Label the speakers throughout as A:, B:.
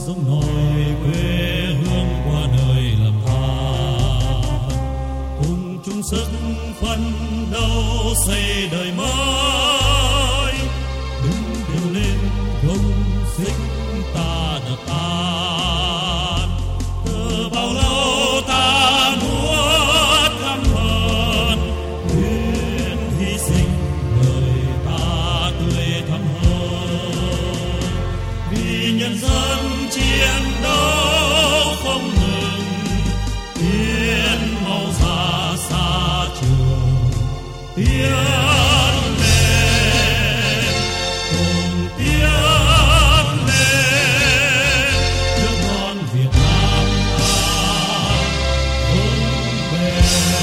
A: sông nổi quê hương qua đời làm than, cùng chung sức phấn đấu xây đời mới, đứng kêu lên gông xích ta đập tan. Từ bao lâu ta nuốt căm hờn, nguyện hy sinh đời ta tươi thắm hơn, vì nhân dân chiến đấu không ngừng, tiến mau ra xa trường, tiến lên cùng tiến lên, nước non Việt Nam ta vững bền.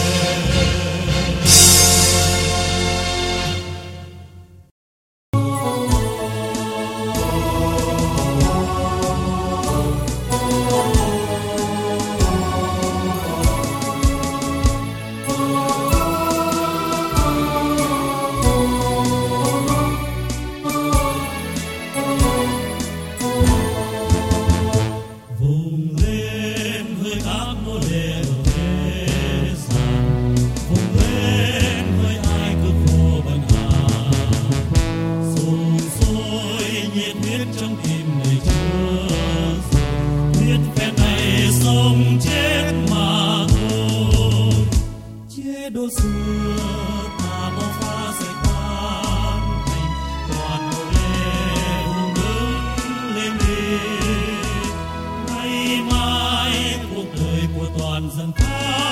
A: Vùng lên hơi áp nô lệ ở thế gian, vùng lên hơi ai cực khổ bần hà, sục sôi nhiệt huyết trong tim đầy chứa, huyết phen này sống chết mà thôi. Chế độ xưa ta bao pha sẽ tan thành, toàn nô lệ hùng đứng lên đi. Ngày mai cuộc đời của toàn dân ta